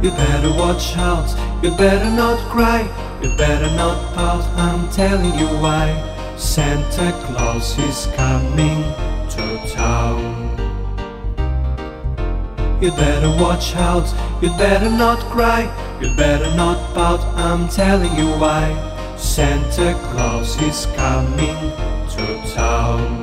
You better watch out, you better not cry, you better not pout, I'm telling you why. Santa Claus is coming to town. You better watch out, you better not cry, you better not pout, I'm telling you why. Santa Claus is coming to town.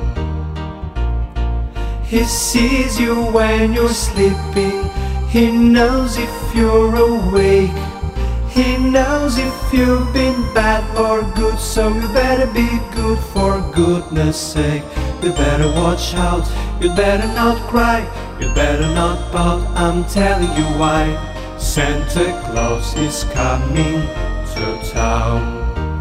He sees you when you're sleeping, he knows if you're awake, he knows if you've been bad or good, so you better be good for goodness sake. You better watch out, you better not cry, you better not pout, I'm telling you why. Santa Claus is coming to town.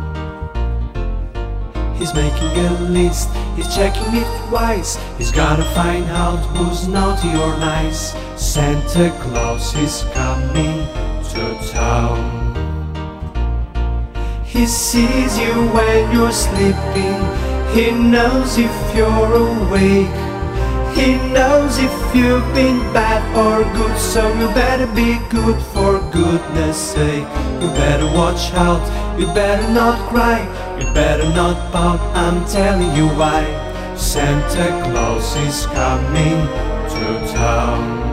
He's making a list, he's checking it twice, he's gotta find out who's naughty or nice. Santa Claus is coming to town. He sees you when you're sleeping, he knows if you're awake, he knows if you've been bad or good, so you better be good for goodness sake. You better watch out, you better not cry, you better not pout, I'm telling you why. Santa Claus is coming to town.